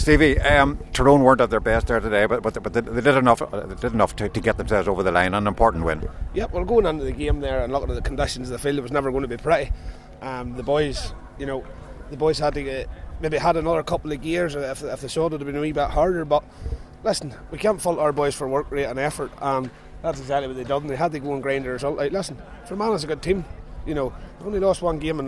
Stevie, Tyrone weren't at their best there today, but they did enough. They did enough to get themselves over the line. An important win. Yeah, well, going into the game there and looking at the conditions of the field, it was never going to be pretty. The boys had to maybe had another couple of gears if the shot would have been a wee bit harder. But listen, we can't fault our boys for work rate and effort. That's exactly what they done. They had to go and grind the result out. Listen, Fermanagh's a good team. They've only lost one game in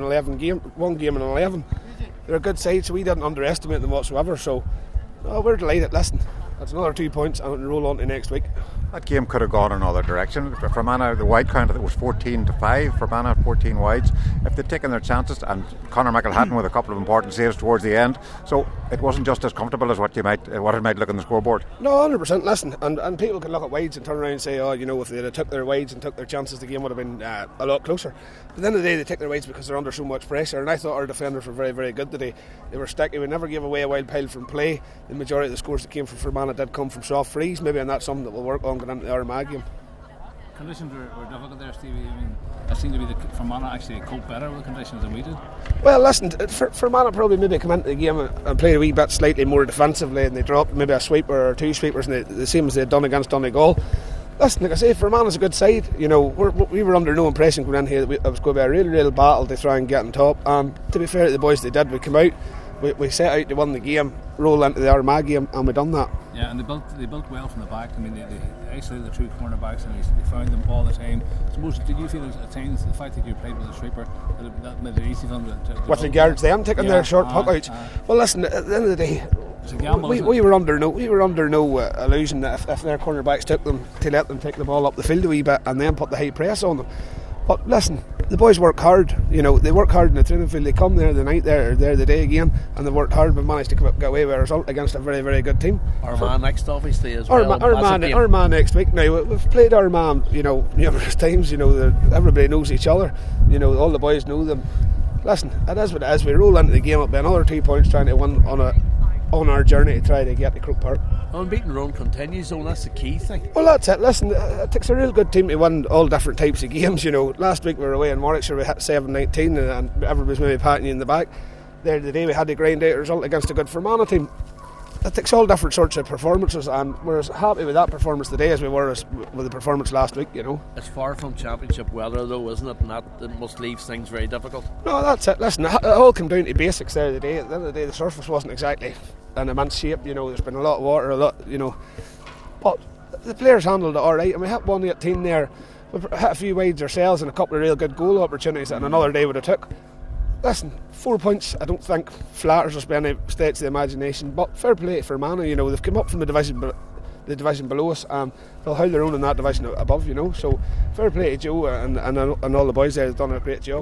11. They're a good side, so we didn't underestimate them whatsoever. So, we're delighted. Listen, that's another 2 points and roll on to next week. That game could have gone another direction. Fermanagh, the wide count, it was 14-5. Fermanagh 14 wides. If they'd taken their chances, and Conor McElhatton with a couple of important saves towards the end, so it wasn't just as comfortable as what it might look on the scoreboard. No, 100%. Listen, and people can look at wides and turn around and say, if they'd have took their wides and took their chances, the game would have been a lot closer. But at the end of the day, they take their wides because they're under so much pressure. And I thought our defenders were very, very good today. They were sticky. We never gave away a wild pile from play. The majority of the scores that came from Fermanagh did come from soft frees. Maybe, and that's something that we'll work on going into the Armagh game. Conditions were difficult there, Stevie. I mean, it seemed to be that Fermanagh actually coped better with the conditions than we did. Well, listen, Fermanagh probably maybe come into the game and played a wee bit slightly more defensively, and they dropped maybe a sweeper or two sweepers, and the same as they'd done against Donegal. Listen, like I say, Fermanagh's a good side. We were under no impression going in here that it was going to be a real battle to try and get on top. To be fair to the boys, they did. We came out, we set out to win the game, roll into the Armagh game, and we done that. Yeah, and they built well from the back. I mean, they isolated the two cornerbacks and they found them all the time. I suppose, did you feel at times the fact that you played with a sweeper that made it easy for them to with the guards them taking their short puck outs? Well, listen, at the end of the day, we were under no illusion that if their cornerbacks took them, to let them take the ball up the field a wee bit and then put the high press on them. But listen, the boys work hard. They work hard in the training field. They come there the night there, or there the day again, and they worked hard but managed to get away with a result against a very, very good team. Armagh next, obviously, as well. Armagh next week. Now, we've played Armagh, numerous times. Everybody knows each other. All the boys know them. Listen, it is what it is. We roll into the game, it'll be another 2 points trying to win on our journey to try to get to Croke Park. Unbeaten run continues, so that's the key thing. Well, that's it. Listen, it takes a real good team to win all different types of games. Last week we were away in Warwickshire, we hit 7-19 and everybody's maybe patting you in the back. There the day we had to grind out a result against a good Fermanagh team. It takes all different sorts of performances, and we're as happy with that performance today as we were with the performance last week. It's far from championship weather though, isn't it? And that must leave things very difficult. No, that's it. Listen, it all came down to basics there today. At the end of the day, the surface wasn't exactly in immense shape. There's been a lot of water, but the players handled it all right, and we hit 118 there. We hit a few wides ourselves and a couple of real good goal opportunities that another day would have took. Listen, 4 points I don't think flatters us by any stretch of the imagination, but fair play for Fermanagh. They've come up from the division below us, and they'll hold their own in that division above. So fair play to Joe and all the boys there have done a great job.